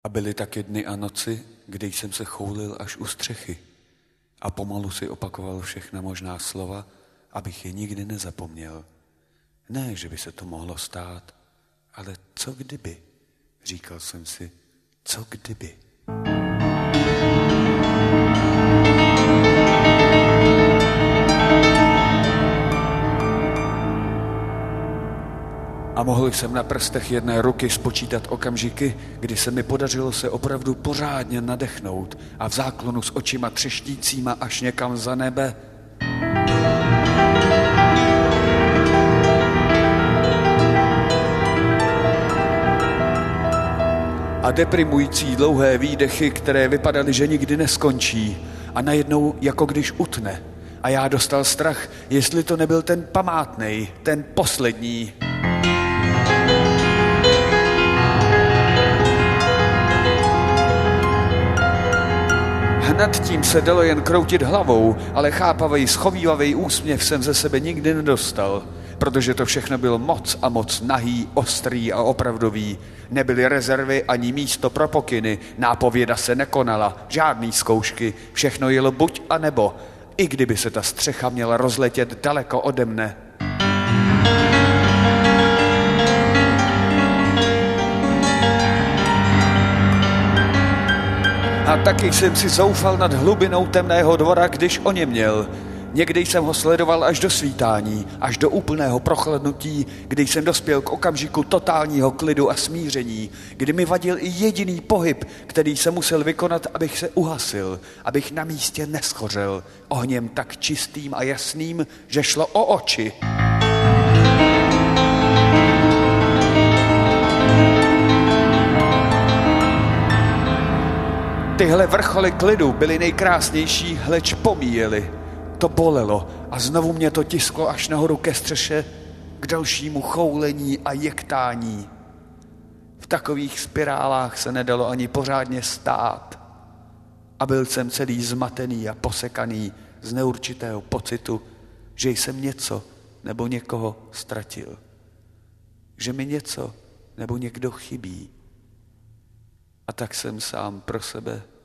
A byly taky dny a noci, kdy jsem se choulil až u střechy a pomalu si opakoval všechna možná slova, abych je nikdy nezapomněl. Ne, že by se to mohlo stát, ale co kdyby? Říkal jsem si, co kdyby? A mohl jsem na prstech jedné ruky spočítat okamžiky, kdy se mi podařilo se opravdu pořádně nadechnout a v záklonu s očima třeštícíma až někam za nebe a deprimující dlouhé výdechy, které vypadaly, že nikdy neskončí a najednou jako když utne. A já dostal strach, jestli to nebyl ten památnej, ten poslední. Nad tím se dalo jen kroutit hlavou, ale chápavej, schovívavej úsměv jsem ze sebe nikdy nedostal, protože to všechno bylo moc a moc nahý, ostrý a opravdový. Nebyly rezervy ani místo pro pokyny, nápověda se nekonala, žádný zkoušky, všechno jelo buď a nebo, i kdyby se ta střecha měla rozletět daleko ode mne. A taky jsem si zoufal nad hlubinou temného dvora, když oněměl. Někdy jsem ho sledoval až do svítání, až do úplného prochladnutí, kdy jsem dospěl k okamžiku totálního klidu a smíření, kdy mi vadil i jediný pohyb, který jsem musel vykonat, abych se uhasil, abych na místě neschořel, ohněm tak čistým a jasným, že šlo o oči. Tyhle vrcholy klidu byly nejkrásnější, hleč pomíjely. To bolelo a znovu mě to tisklo až nahoru ke střeše, k dalšímu choulení a jektání. V takových spirálách se nedalo ani pořádně stát. A byl jsem celý zmatený a posekaný z neurčitého pocitu, že jsem něco nebo někoho ztratil. Že mi něco nebo někdo chybí. A tak jsem sám pro sebe